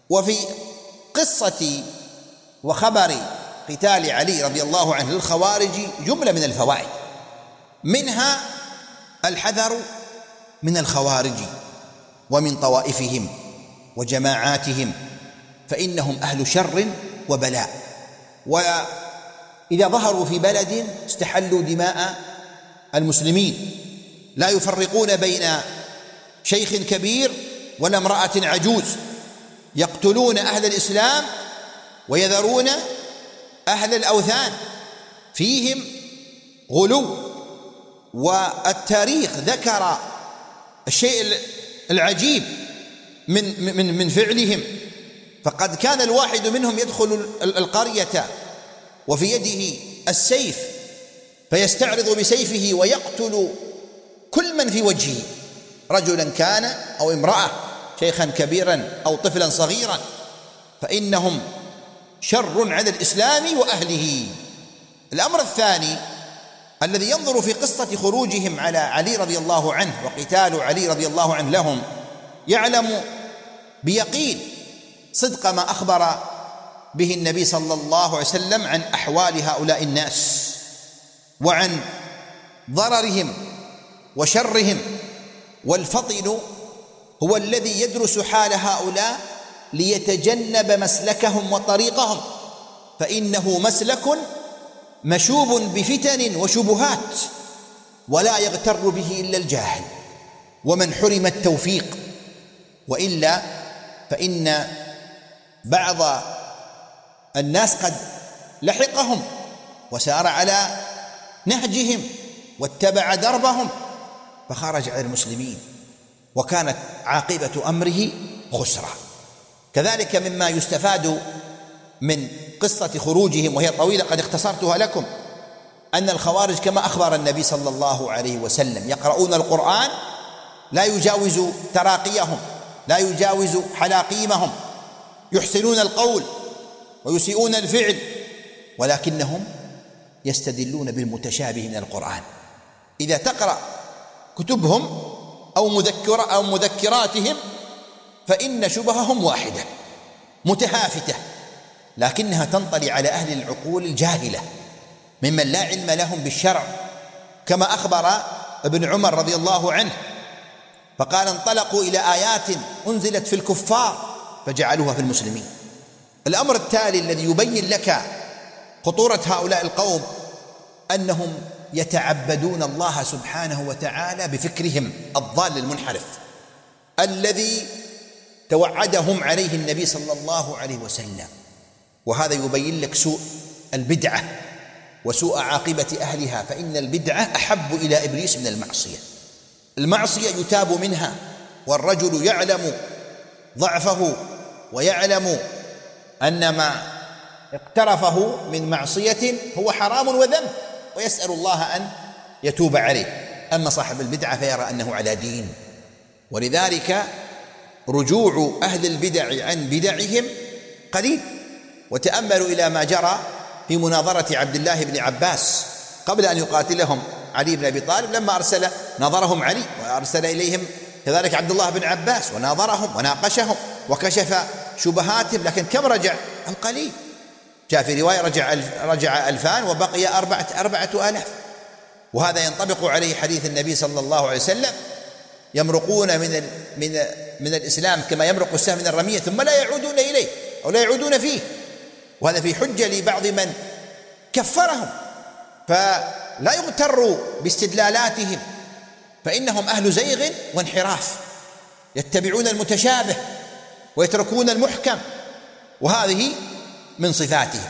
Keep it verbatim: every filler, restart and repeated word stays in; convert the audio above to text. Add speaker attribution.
Speaker 1: وفي قصة وخبر قتال علي رضي الله عنه للخوارج جملة من الفوائد، منها الحذر من الخوارج ومن طوائفهم وجماعاتهم، فإنهم أهل شر وبلاء، وإذا ظهروا في بلد استحلوا دماء المسلمين، لا يفرقون بين شيخ كبير ولا امرأة عجوز، يقتلون أهل الإسلام ويذرون أهل الأوثان، فيهم غلو. والتاريخ ذكر الشيء العجيب من من من فعلهم، فقد كان الواحد منهم يدخل القرية وفي يده السيف فيستعرض بسيفه ويقتل كل من في وجهه، رجلا كان أو امرأة، شيخا كبيرا أو طفلا صغيرا، فإنهم شر على الإسلام وأهله. الأمر الثاني الذي ينظر في قصة خروجهم على علي رضي الله عنه وقتال علي رضي الله عنه لهم، يعلم بيقين صدق ما أخبر به النبي صلى الله عليه وسلم عن أحوال هؤلاء الناس وعن ضررهم وشرهم. والفطن هو الذي يدرس حال هؤلاء ليتجنب مسلكهم وطريقهم، فإنه مسلك مشوب بفتن وشبهات، ولا يغتر به إلا الجاهل ومن حرم التوفيق، وإلا فإن بعض الناس قد لحقهم وسار على نهجهم واتبع دربهم فخرج على المسلمين، وكانت عاقبة أمره خسرا. كذلك مما يستفاد من قصة خروجهم، وهي طويلة قد اختصرتها لكم، أن الخوارج كما أخبر النبي صلى الله عليه وسلم يقرؤون القرآن لا يجاوز تراقيهم، لا يجاوز حلاقيمهم، يحسنون القول ويسيئون الفعل، ولكنهم يستدلون بالمتشابه من القرآن. إذا تقرأ كتبهم أو مذكرة أو مذكراتهم فإن شبههم واحدة متهافتة، لكنها تنطلي على أهل العقول الجاهلة ممن لا علم لهم بالشرع، كما أخبر ابن عمر رضي الله عنه فقال: انطلقوا إلى آيات أنزلت في الكفار فجعلوها في المسلمين. الأمر التالي الذي يبين لك خطورة هؤلاء القوم أنهم يتعبدون الله سبحانه وتعالى بفكرهم الضال المنحرف الذي توعدهم عليه النبي صلى الله عليه وسلم، وهذا يبين لك سوء البدعة وسوء عاقبة أهلها، فإن البدعة أحب إلى إبليس من المعصية. المعصية يتاب منها، والرجل يعلم ضعفه ويعلم أن ما اقترفه من معصية هو حرام وذنب، ويسأل الله أن يتوب عليه. أما صاحب البدعة فيرى أنه على دين، ولذلك رجوع أهل البدع عن بدعهم قليل. وتأملوا إلى ما جرى في مناظرة عبد الله بن عباس قبل أن يقاتلهم علي بن أبي طالب، لما أرسل ناظرهم علي وأرسل إليهم كذلك عبد الله بن عباس وناظرهم وناقشهم وكشف شبهاتهم، لكن كم رجع؟ القليل. جاء في رواية رجع, ألف رجع ألفان وبقي أربعة, أربعة آلاف. وهذا ينطبق عليه حديث النبي صلى الله عليه وسلم: يمرقون من, ال من, من الإسلام كما يمرق السهم من الرمية ثم لا يعودون إليه أو لا يعودون فيه. وهذا في حجة لبعض من كفرهم، فلا يغتروا باستدلالاتهم، فإنهم أهل زيغ وانحراف، يتبعون المتشابه ويتركون المحكم، وهذه من صفاتهم.